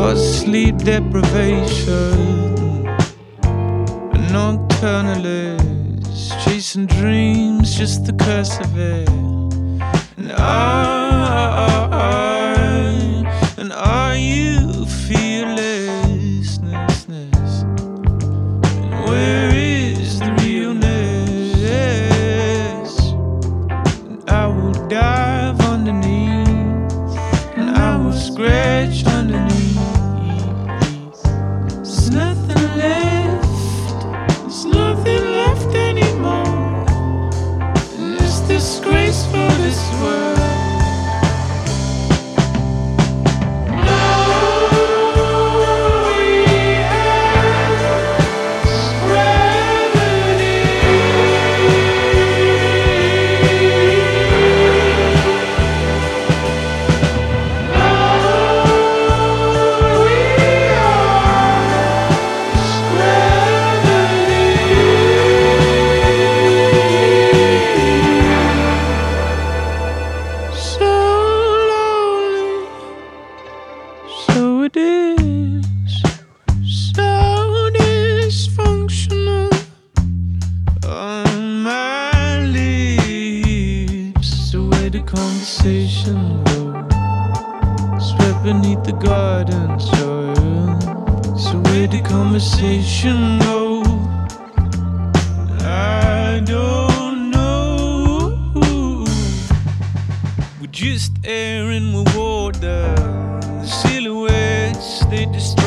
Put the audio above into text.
Cause sleep deprivation, a nocturnalist chasing dreams, just the curse of it. And are you fearlessness? And where is the realness? And I will dive underneath, and I will scratch underneath. There's nothing left, there's nothing left anymore. And it's disgrace for this world. So it is, so dysfunctional on my lips. So where the conversation goes, swept beneath the garden soil. So where the conversation goes, I don't know. We're just air and we're water. The silhouettes, they destroy.